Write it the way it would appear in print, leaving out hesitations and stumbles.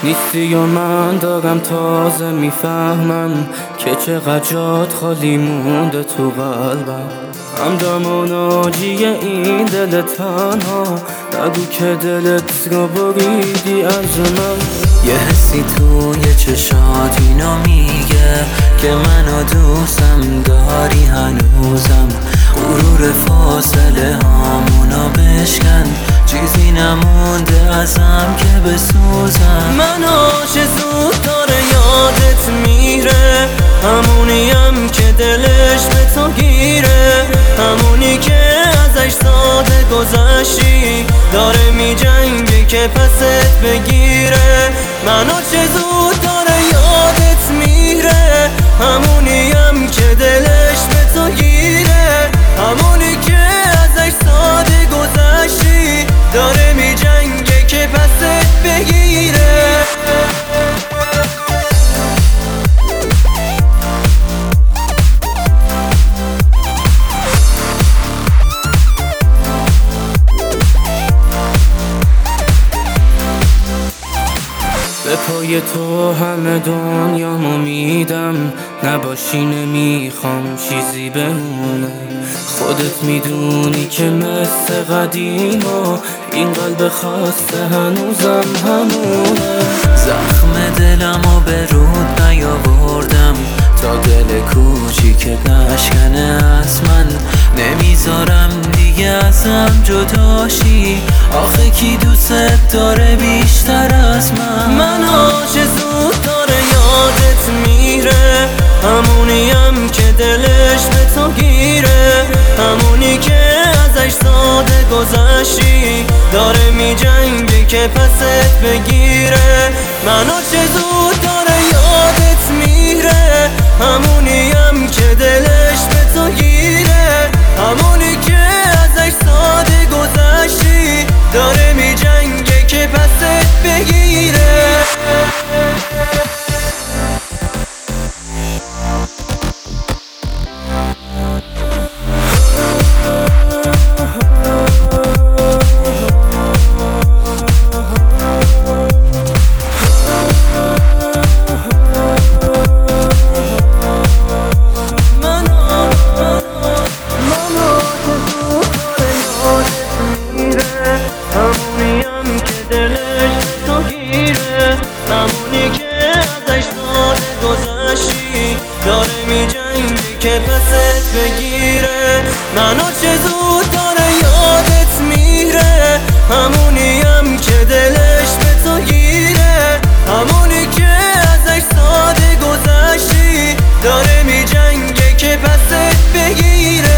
نیستی و من دارم تازه میفهمم که چقدر جات خالی مونده تو قلبم. همدم و ناجی این دل تنها، نگو که دلت رو بریدی از من. یه حسی توی چشات اینو میگه که منو دوستم داری هنوزم. غرور فاصله هامونو بشکن، چیزی نمونده ازم که بسوزم. مناش زود داره یادت میره، همونیم که دلش به تو گیره، همونی که ازش ساده گذشتی داره میجنگه که پست بگیره. مناش زود داره یادت میره، همونیم که دلش به تو گیره، همونی که ازش ساده گذشتی داره میجنگه که پست بگیره. به پای تو همه دنیامو میدم، نباشی نمیخوام چیزی بمونه. خودت میدونی که مثل قدیما این قلب خسته هنوزم همونه. زخم دلمو به رود نیاوردم تا دل کوچیکت نشکنه از من. نمیذارم دیگه ازم جداشی، آخه کی دوست داره بیشتر از من. مناش زود داره یادت میره، همونیم که دلش به تو گیره، همونی که ازش ساده گذشتی داره میجنگه که پست بگیره. مناش زود داره یادت میره، همونیم که دلش به تو گیره، همونی که ازش ساده گذشتی داره میجنگه که پست بگیره. همونی که ازش ساده گذشتی داره میجنگه که پست بگیره. مناش زود داره یادت میره، همونیم که دلش به تو گیره، همونی که ازش ساده گذشتی داره میجنگه که پست بگیره.